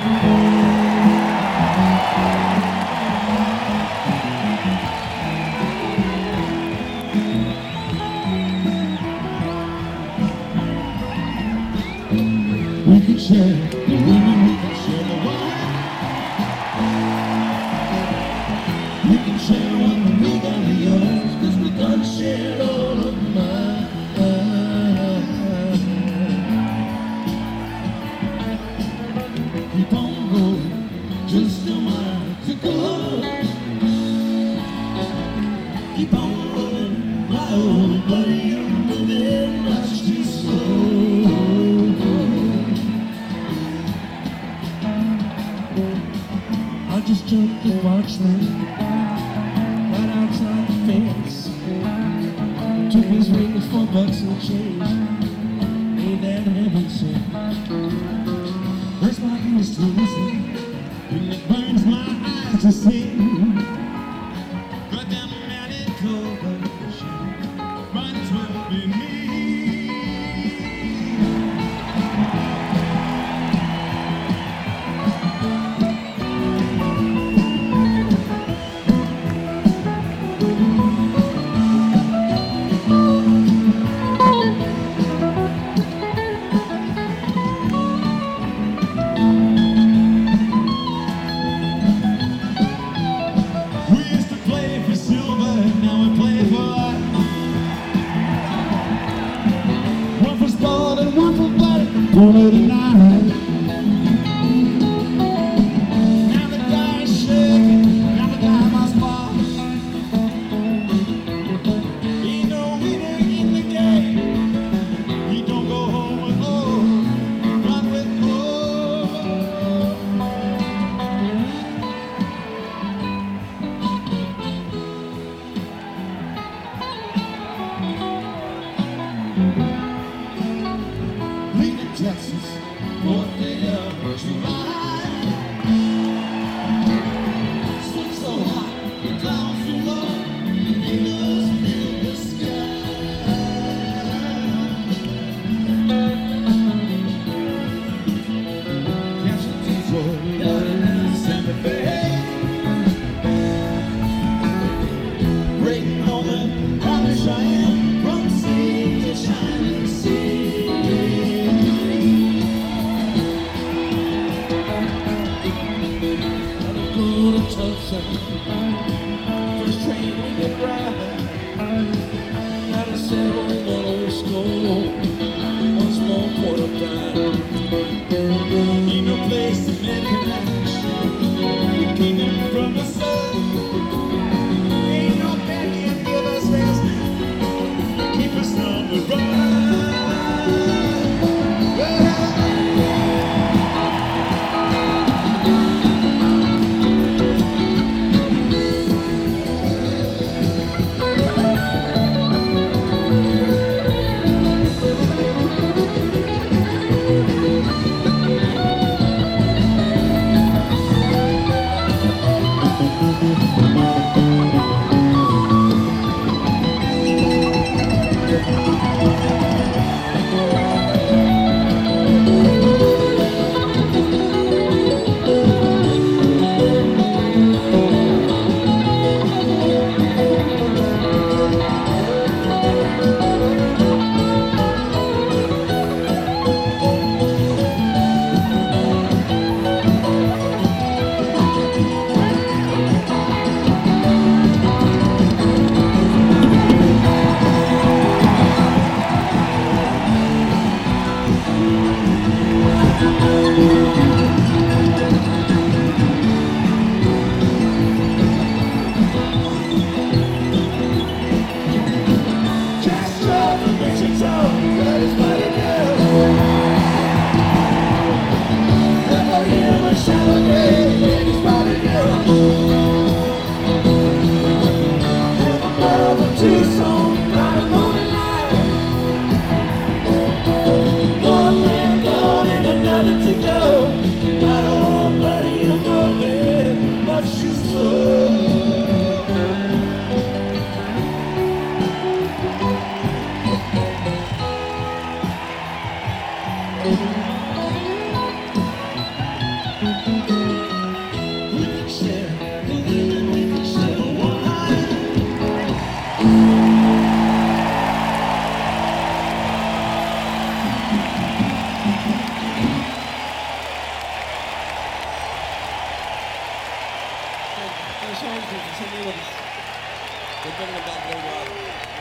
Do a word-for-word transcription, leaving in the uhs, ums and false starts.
We can share the women, we can share the wine. We can share what we got of yours, cause we done shared all of mine. Keep on going, just a mile to go. Keep on rolling, my old buddy, you're moving much too slow. I just jumped the watchman right outside the fence. Took his rings for bucks and change. Ain't that heaven sent? Where's my ears to listen? And it burns my eyes to see. Right down the mountain cold ocean, right toward me. One eighty-nine. Now the guy is shaking, now the guy must fall. Ain't no winner in the game. He don't go home with gold, run with Texas, fourth day of July. Sun so hot, the clouds so low, niggas fill the sky. Casualties roll out in Santa Fe, breaking all the promise I am from sea to shining sea. First train we get ride, gotta settle in the old school. Once more port of time, ain't no place to live in action. Kingdom from the sun, ain't no man can give us rest, keep us on the run. Those home people, send me with us. They're bringing it back later on.